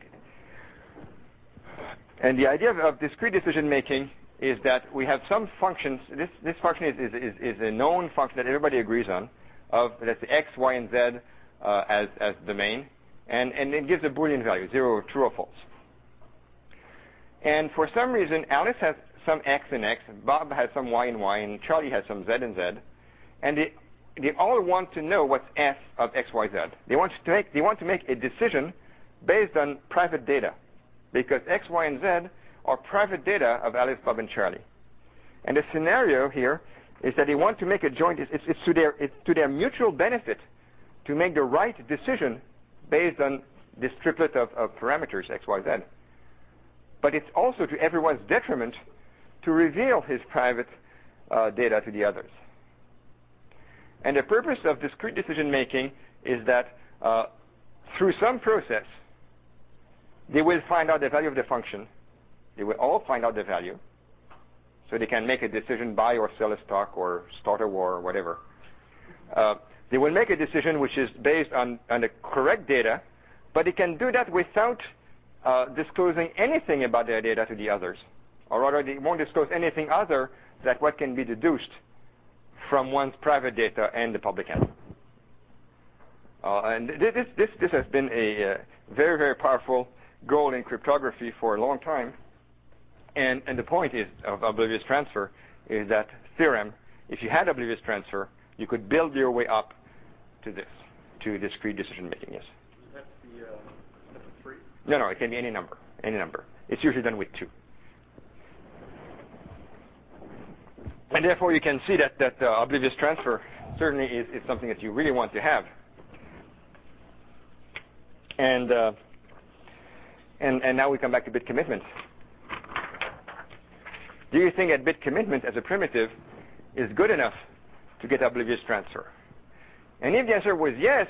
And the idea of discrete decision making is that we have some functions. This function is a known function that everybody agrees on, that's the x, y, and z as domain, and it gives a Boolean value, 0, true or false. And for some reason, Alice has some x and x, Bob has some y and y, and Charlie has some z and z, and they all want to know what's f of x, y, z. They want to make a decision based on private data, because x, y, and z are private data of Alice, Bob, and Charlie. And the scenario here is that they want to make a joint. It's to their mutual benefit to make the right decision based on this triplet of parameters x, y, z. But it's also to everyone's detriment to reveal his private data to the others. And the purpose of discrete decision making is that through some process, they will find out the value of the function. They will all find out the value, so they can make a decision, buy or sell a stock or start a war or whatever. They will make a decision which is based on the correct data, but they can do that without disclosing anything about their data to the others. Or rather, they won't disclose anything other than what can be deduced from one's private data and the public answer. And this has been a very, very powerful goal in cryptography for a long time. And the point of oblivious transfer is that theorem, if you had oblivious transfer, you could build your way up to this, to discrete decision making, yes. That's the 3? No, it can be any number, It's usually done with 2. And therefore, you can see that oblivious transfer certainly is something that you really want to have. And now we come back to bit commitment. Do you think that bit commitment as a primitive is good enough to get oblivious transfer? And if the answer was yes,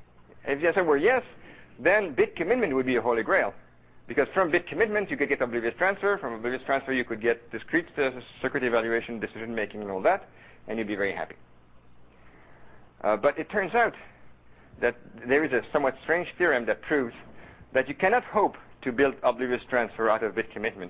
then bit commitment would be a holy grail. Because from bit commitment, you could get oblivious transfer. From oblivious transfer, you could get discrete circuit evaluation, decision making, and all that, and you'd be very happy. But it turns out that there is a somewhat strange theorem that proves that you cannot hope to build oblivious transfer out of bit commitment.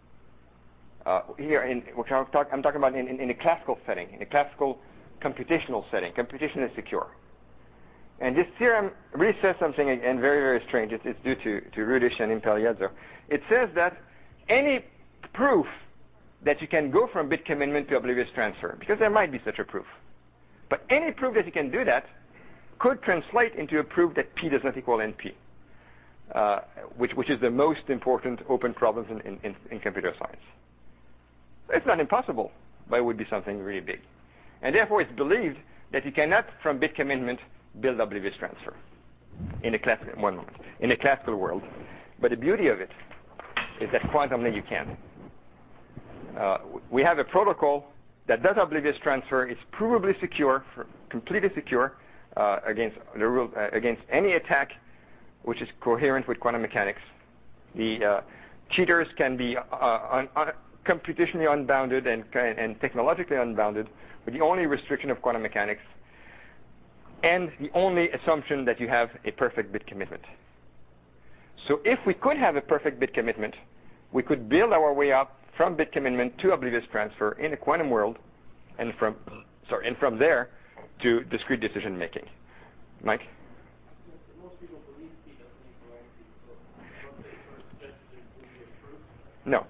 Which I'm talking about in a classical setting, in a classical computational setting. Computation is secure. And this theorem really says something, again, very, very strange. It's due to Rudish and Impeliazzo. It says that any proof that you can go from bit commitment to oblivious transfer, because there might be such a proof, but any proof that you can do that could translate into a proof that P does not equal NP, which is the most important open problems in computer science. It's not impossible, but it would be something really big. And therefore, it's believed that you cannot, from bit commitment, build oblivious transfer in a classical world. But the beauty of it is that quantumly you can. We have a protocol that does oblivious transfer. It's provably secure, completely secure against any attack which is coherent with quantum mechanics. The cheaters can be computationally unbounded and technologically unbounded, with the only restriction of quantum mechanics, and the only assumption that you have a perfect bit commitment. So if we could have a perfect bit commitment, we could build our way up from bit commitment to oblivious transfer in a quantum world, and from there to discrete decision making. Mike? Most people believe P doesn't equal NP, so don't they sort of suggest there will be a proof? No.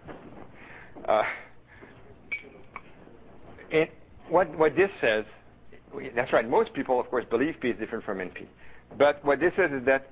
What this says, that's right, most people, of course, believe P is different from NP. But what this says is that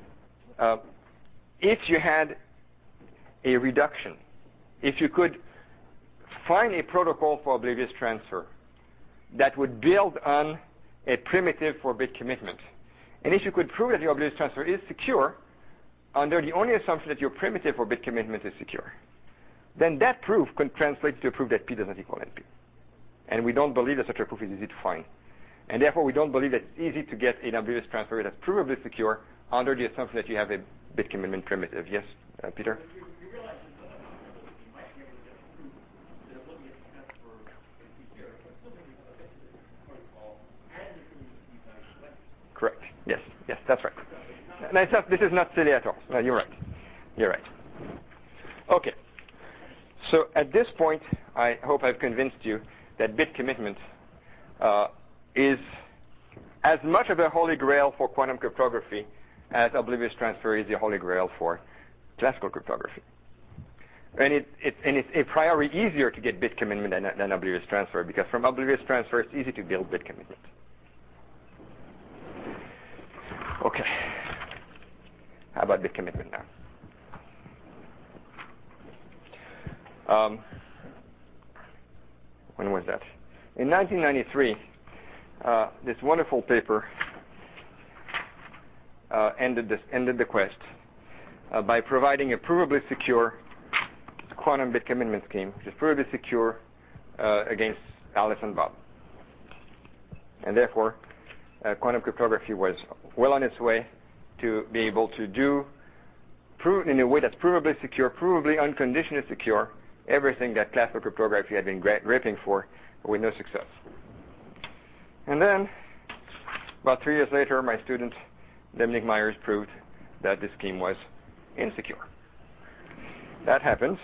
if you had a reduction, if you could find a protocol for oblivious transfer that would build on a primitive for bit commitment, and if you could prove that your oblivious transfer is secure under the only assumption that your primitive for bit commitment is secure, then that proof could translate to a proof that P does not equal NP. And we don't believe that such a proof is easy to find. And therefore, we don't believe that it's easy to get an oblivious transfer that's provably secure under the assumption that you have a bit commitment primitive. Yes, Peter? You realize there's another possibility. You might be able to get proof that oblivious transfer is secure, but still maybe have a bit protocol and the proof that you guys selected. Correct. Yes, that's right. No, this is not silly at all. No, you're right. Okay. So at this point, I hope I've convinced you that bit commitment is as much of a holy grail for quantum cryptography as oblivious transfer is the holy grail for classical cryptography. And it's a priori easier to get bit commitment than oblivious transfer, because from oblivious transfer it's easy to build bit commitment. Okay. How about bit commitment now? When was that? In 1993, this wonderful paper ended the quest by providing a provably secure quantum bit commitment scheme, which is provably secure against Alice and Bob. And therefore, quantum cryptography was well on its way to be able to prove in a way that's provably secure, provably unconditionally secure, everything that classical cryptography had been groping for with no success. And then, about 3 years later, my student, Dominic Myers, proved that this scheme was insecure. That happens.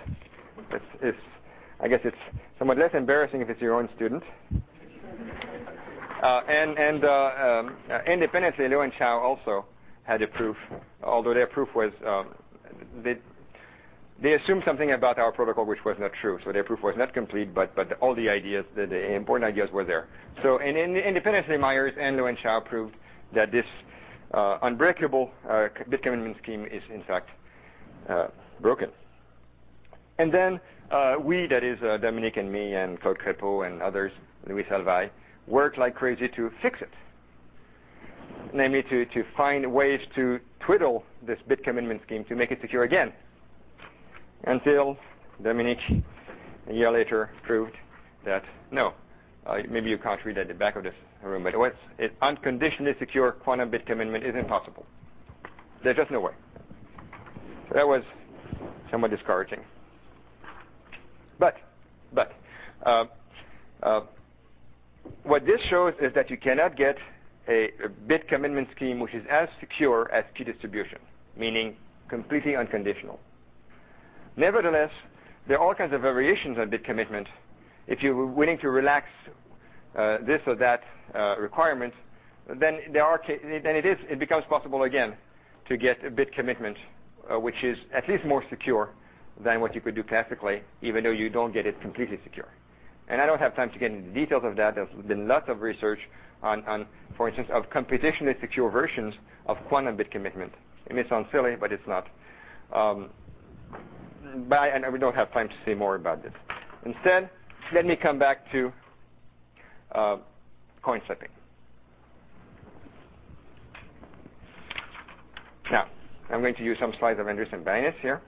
I guess it's somewhat less embarrassing if it's your own student. Independently, Liu and Chao also had a proof, although their proof was, they assumed something about our protocol which was not true. So their proof was not complete, but all the ideas, the important ideas were there. So independently, Myers and Liu and Chao proved that this unbreakable bit commitment scheme is in fact broken. And then we, that is Dominique and me and Claude Crépeau and others, Louis Salvay, worked like crazy to fix it. Namely, to find ways to twiddle this bit commitment scheme to make it secure again. Until Dominique, a year later, proved that no, maybe you can't read at the back of this room, but unconditionally secure quantum bit commitment is impossible. There's just no way. So that was somewhat discouraging. But what this shows is that you cannot get a bit commitment scheme which is as secure as Q distribution, meaning completely unconditional. Nevertheless, there are all kinds of variations on bit commitment. If you're willing to relax this or that requirement, then it becomes possible again to get a bit commitment which is at least more secure than what you could do classically, even though you don't get it completely secure. And I don't have time to get into the details of that. There's been lots of research on, for instance, of computationally secure versions of quantum bit commitment. It may sound silly, but it's not. But we don't have time to say more about this. Instead, let me come back to coin slipping. Now, I'm going to use some slides of Anderson Baines here.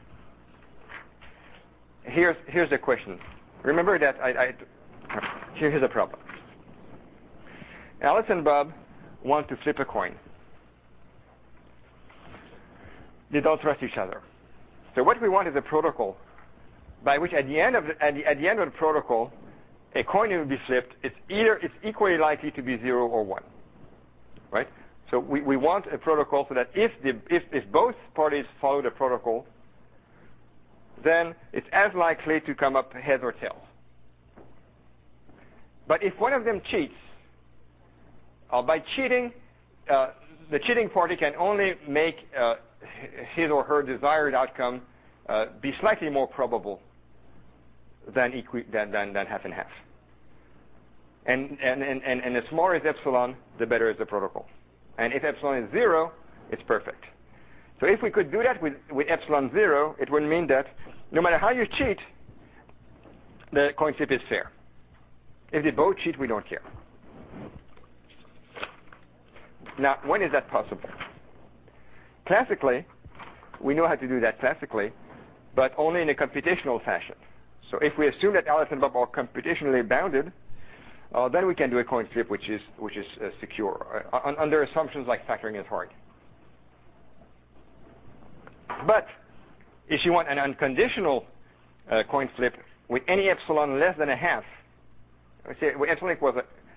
Here's the question. Remember that here's a problem. Alice and Bob want to flip a coin. They don't trust each other. So what we want is a protocol by which at the end of the protocol, a coin will be flipped. It's equally likely to be 0 or 1, right? So we want a protocol so that if both parties follow the protocol, then it's as likely to come up heads or tails. But if one of them cheats, by cheating, the cheating party can only make his or her desired outcome be slightly more probable than half and half. And the smaller is epsilon, the better is the protocol. And if epsilon is 0, it's perfect. So if we could do that with epsilon 0, it would mean that no matter how you cheat, the coin flip is fair. If they both cheat, we don't care. Now, when is that possible? Classically, we know how to do that classically, but only in a computational fashion. So if we assume that Alice and Bob are computationally bounded, then we can do a coin flip which is secure under assumptions like factoring is hard. But if you want an unconditional coin flip with any epsilon less than a half, let's say epsilon equals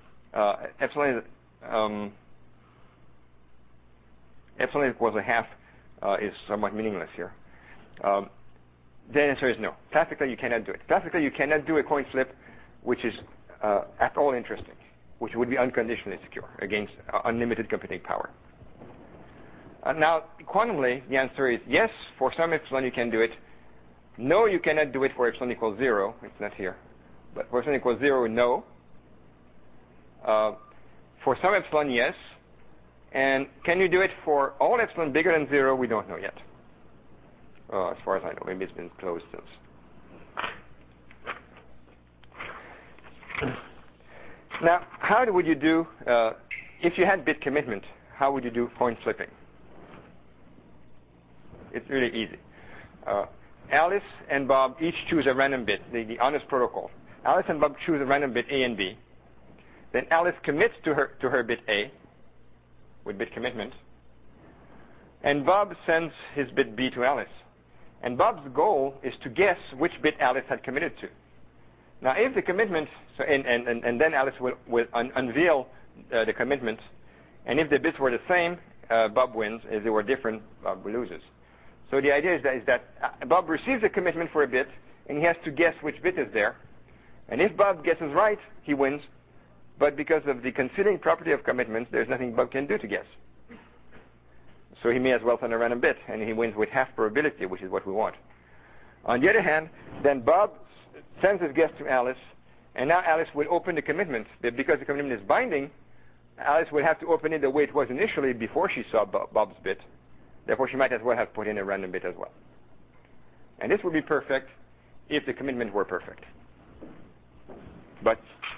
a half is somewhat meaningless here. Then the answer is no. Classically, you cannot do it. Classically, you cannot do a coin flip which is at all interesting, which would be unconditionally secure against unlimited computing power. Now, quantumly, the answer is yes, for some epsilon you can do it. No, you cannot do it for epsilon equals 0. It's not here. But for epsilon equals 0, no. For some epsilon, yes. And can you do it for all epsilon bigger than 0? We don't know yet. As far as I know, maybe it's been closed since. Now, how would you do, if you had bit commitment, how would you do coin flipping? It's really easy. Alice and Bob each choose a random bit, the honest protocol. Alice and Bob choose a random bit A and B. Then Alice commits to her bit A with bit commitment. And Bob sends his bit B to Alice. And Bob's goal is to guess which bit Alice had committed to. Now, if the commitment, and then Alice will unveil the commitment. And if the bits were the same, Bob wins. If they were different, Bob loses. So the idea is that Bob receives a commitment for a bit, and he has to guess which bit is there. And if Bob guesses right, he wins. But because of the concealing property of commitments, there's nothing Bob can do to guess. So he may as well send a random bit, and he wins with half probability, which is what we want. On the other hand, then Bob sends his guess to Alice, and now Alice will open the commitment. Because the commitment is binding, Alice will have to open it the way it was initially before she saw Bob's bit. Therefore, she might as well have put in a random bit as well. And this would be perfect if the commitment were perfect. But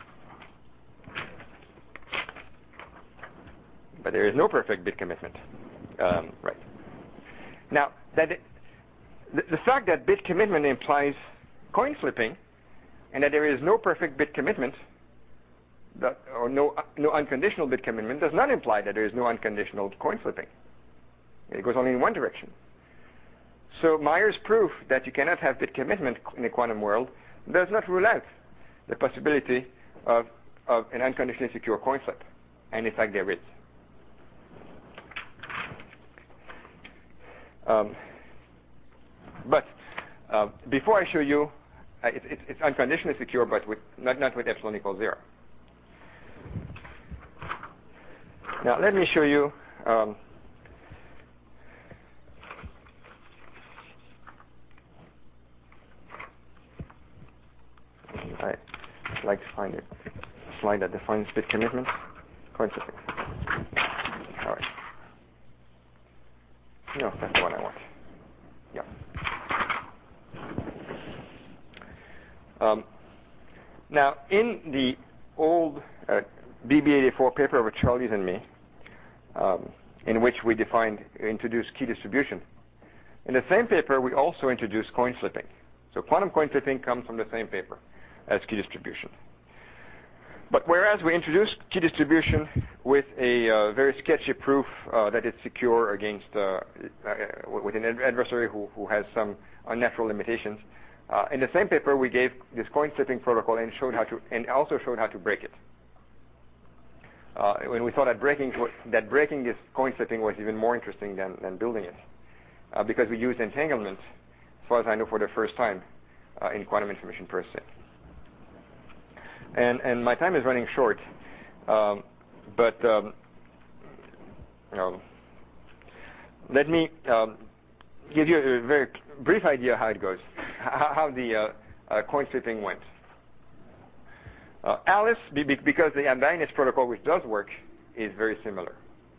there is no perfect bit commitment. Right. Now, the fact that bit commitment implies coin flipping, and that there is no perfect bit commitment, or no unconditional bit commitment, does not imply that there is no unconditional coin flipping. It goes only in one direction. So Meyer's proof that you cannot have bit commitment in a quantum world does not rule out the possibility of an unconditionally secure coin flip. And in fact, there is. But before I show you, it's unconditionally secure, but not with epsilon equals 0. Now let me show you. I'd like to find a slide that defines bit commitment. Coin flipping. All right. No, that's the one I want. Yeah. Now, in the old BB84 paper of Charlies and me, in which we introduced key distribution, in the same paper we also introduced coin flipping. So quantum coin flipping comes from the same paper as key distribution. But whereas we introduced key distribution with a very sketchy proof that it's secure against with an adversary who has some unnatural limitations, In the same paper, we gave this coin flipping protocol and also showed how to break it. When we thought that breaking this coin flipping was even more interesting than building it, because we used entanglement, as far as I know, for the first time in quantum information per se. And my time is running short, but let me give you a very brief idea how it goes, how the coin flipping went. Alice, because the unbinding protocol, which does work, is very similar.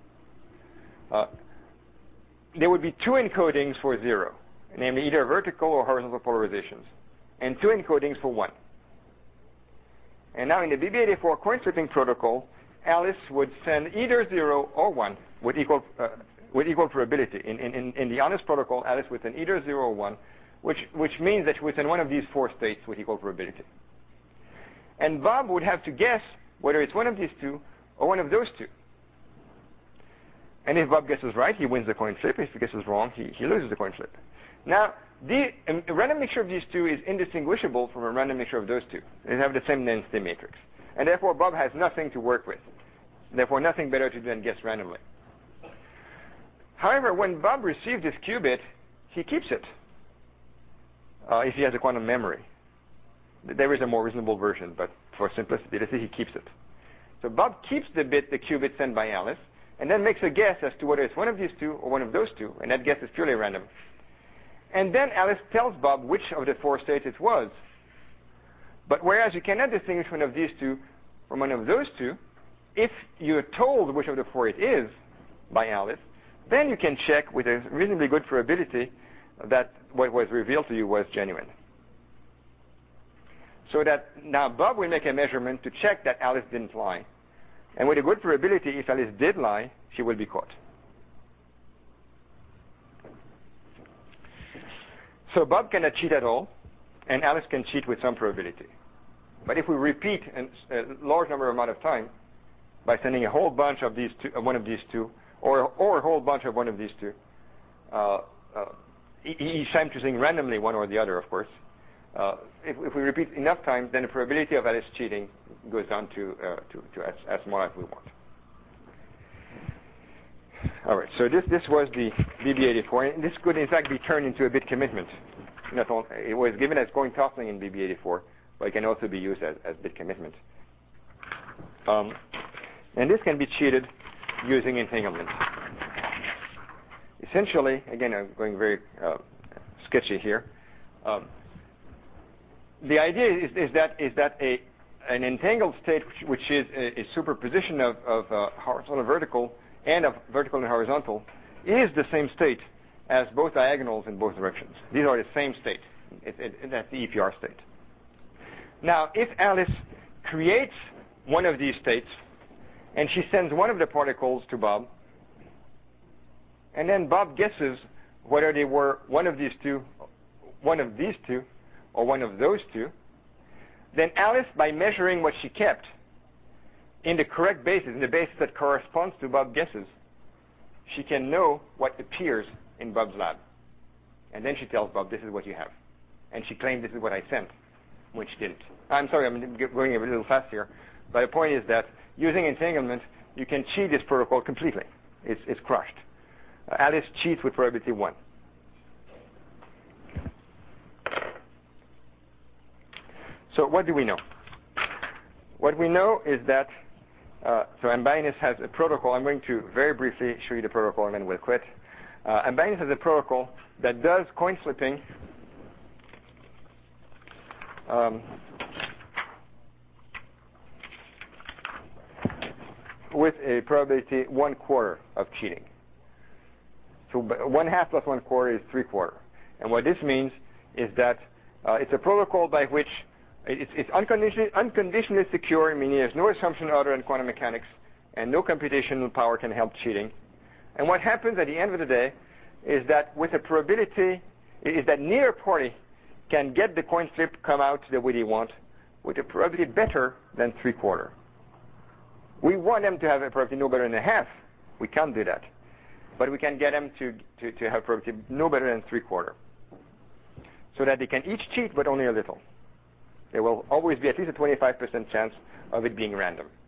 There would be two encodings for 0, namely either vertical or horizontal polarizations, and two encodings for 1. And now in the BB84 coin flipping protocol, Alice would send either 0 or 1 with equal probability. In the honest protocol, Alice would send either 0 or 1, which means that she would send one of these 4 states with equal probability. And Bob would have to guess whether it's one of these two or one of those two. And if Bob guesses right, he wins the coin flip. If he guesses wrong, he loses the coin flip. Now, a random mixture of these two is indistinguishable from a random mixture of those two. They have the same density matrix. And therefore, Bob has nothing to work with. Therefore, nothing better to do than guess randomly. However, when Bob receives this qubit, he keeps it, if he has a quantum memory. There is a more reasonable version, but for simplicity, let's say he keeps it. So Bob keeps the qubit sent by Alice, and then makes a guess as to whether it's one of these two or one of those two, and that guess is purely random. And then Alice tells Bob which of the 4 states it was. But whereas you cannot distinguish one of these two from one of those two, if you're told which of the 4 it is by Alice, then you can check with a reasonably good probability that what was revealed to you was genuine. So that now Bob will make a measurement to check that Alice didn't lie. And with a good probability, if Alice did lie, she will be caught. So Bob cannot cheat at all, and Alice can cheat with some probability. But if we repeat a large amount of time by sending a whole bunch of these two, one of these two, or a whole bunch of one of these two, each time choosing randomly one or the other, of course, if we repeat enough times, then the probability of Alice cheating goes down to as small as we want. All right, so this was the BB84, and this could in fact be turned into a bit commitment. It was given as coin tossing in BB84, but it can also be used as bit commitment. And this can be cheated using entanglement. Essentially, again, I'm going very sketchy here. The idea is that an entangled state, which is a superposition of horizontal and vertical, and of vertical and horizontal, is the same state as both diagonals in both directions. These are the same state. That's the EPR state. Now, if Alice creates one of these states, and she sends one of the particles to Bob, and then Bob guesses whether they were one of these two, or one of those two, then Alice, by measuring what she kept in the correct basis, in the basis that corresponds to Bob's guesses, she can know what appears in Bob's lab. And then she tells Bob, this is what you have. And she claimed this is what I sent, when she didn't. I'm sorry, I'm going a little fast here. But the point is that using entanglement, you can cheat this protocol completely. It's crushed. Alice cheats with probability 1. So what do we know? What we know is that, so Ambinus has a protocol. I'm going to very briefly show you the protocol and then we'll quit. Ambinus has a protocol that does coin flipping with a probability 1/4 of cheating. So 1/2 plus 1/4 is 3/4. And what this means is that it's a protocol by which it's unconditionally secure, meaning there's no assumption other than quantum mechanics, and no computational power can help cheating. And what happens at the end of the day is that with a probability, is that neither party can get the coin flip come out the way they want with a probability better than 3/4. We want them to have a probability no better than 1/2. We can't do that. But we can get them to have a probability no better than 3/4. so that they can each cheat, but only a little. There will always be at least a 25% chance of it being random.